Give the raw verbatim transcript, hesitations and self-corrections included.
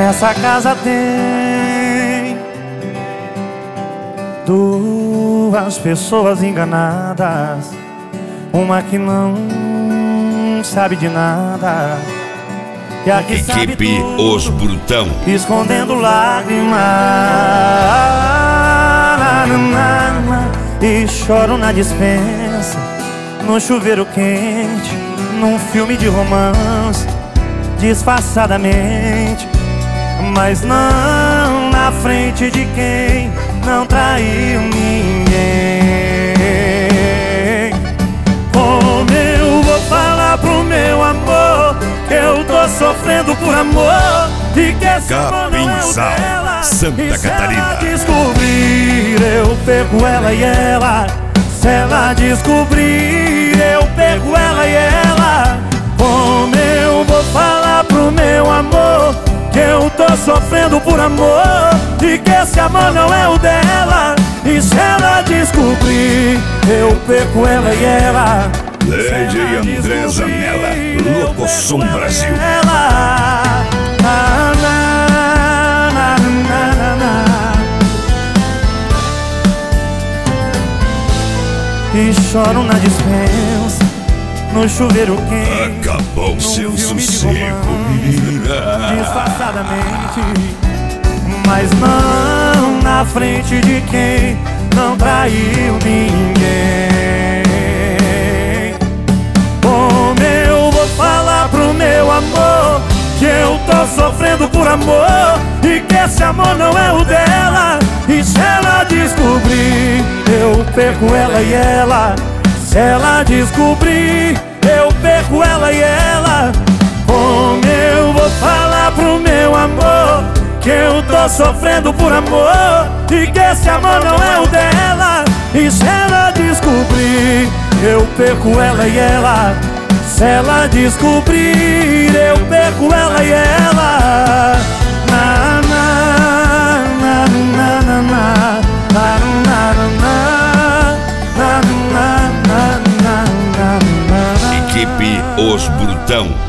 Nessa casa tem duas pessoas enganadas, uma que não sabe de nada e a que Equipe sabe tudo, Os Brutão, escondendo lágrimas. E choro na dispensa, no chuveiro quente, num filme de romance, disfarçadamente, mas não na frente de quem não traiu ninguém. Como eu vou falar pro meu amor que eu tô sofrendo por amor e que esse amor não é o dela? Santa E se Catarina. ela descobrir, eu pego ela e ela. Se ela descobrir, eu pego ela e ela. Como eu vou falar pro meu amor que eu tô sofrendo por amor e que esse amor não é o dela? E se ela descobrir, eu perco ela e ela. D J André Zanella, Locosom Brasil. Ela. Na, na, na, na, na, na. E choro na dispensa, no chuveiro quente, Acabou num seu filme de sossego. romance, disfarçadamente, mas não na frente de quem não traiu ninguém. Como eu vou falar pro meu amor que eu tô sofrendo por amor e que esse amor não é o dela? E se ela descobrir, eu perco ela e ela. Se ela descobrir, eu perco ela e ela. Como eu vou falar pro meu amor que eu tô sofrendo por amor e que esse amor não é o dela? E se ela descobrir, eu perco ela e ela. Se ela descobrir, eu perco ela e ela. Na, na, na, na, na, na, na, na, na, na, na, na, na, na. Equipe Os Brutão.